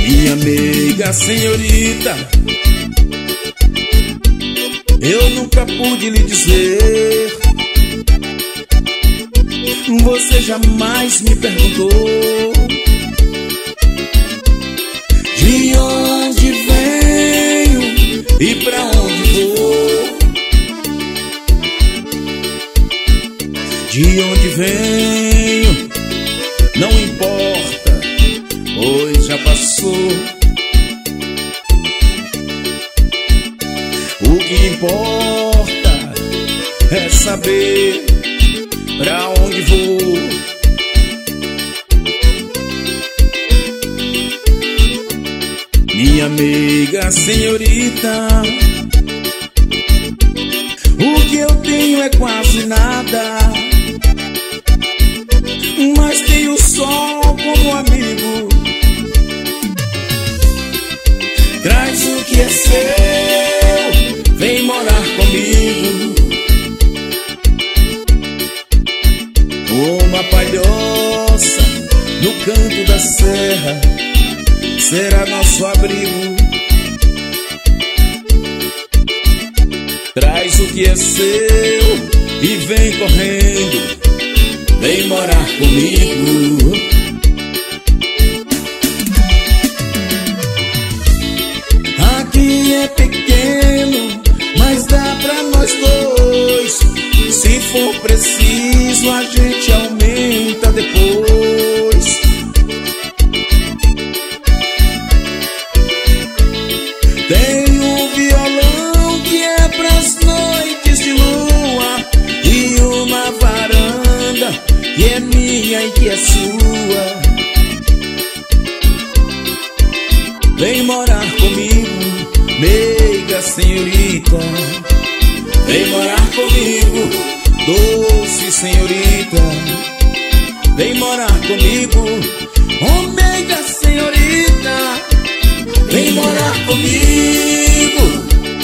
Minha meiga senhorita, eu nunca pude lhe dizer. Você jamais me perguntou de onde venho e pra onde vou. De onde venho não importa, pois já passou. O que importa é saber pra onde vou. Minha amiga senhorita, o que eu tenho é quase nada, mas tenho só como amigo. Traz o que é seu, vem morar comigo. Uma palhoça no canto da serra será nosso abrigo. Traz o que é seu e vem correndo, vem morar comigo. Aqui é pequeno, mas dá pra nós dois. Se for preciso, a gente aumenta depois. Tem um violão que é pras noites de lua e uma varanda que é minha e que é sua. Vem morar comigo, meiga senhorita. Vem morar comigo, doce senhorita. Vem morar comigo, oh meiga senhorita. Vem morar comigo.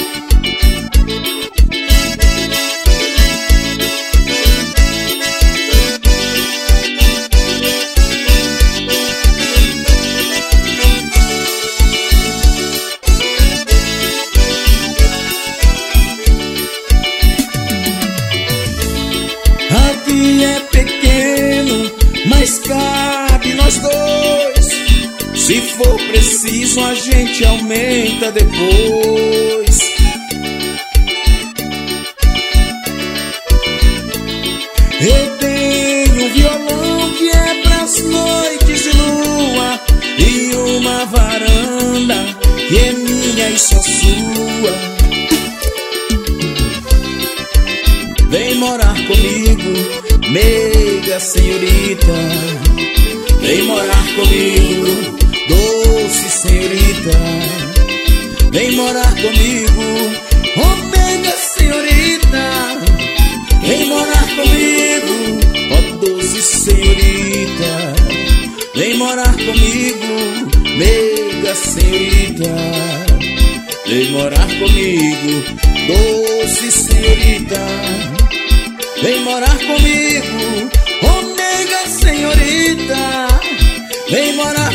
Aqui é pequeno, mas cabe nós dois. Se for preciso, a gente aumenta depois. Eu tenho um violão que é pras noites de lua e uma varanda que é minha e só sua. Vem morar comigo, meiga senhorita. Vem morar comigo, doce senhorita. Vem morar comigo, oh meiga senhorita. Vem morar comigo, oh doce senhorita. Vem morar comigo, meiga senhorita. Vem morar comigo, doce senhorita. Vem morar comigo, oh meiga senhorita. Vem morar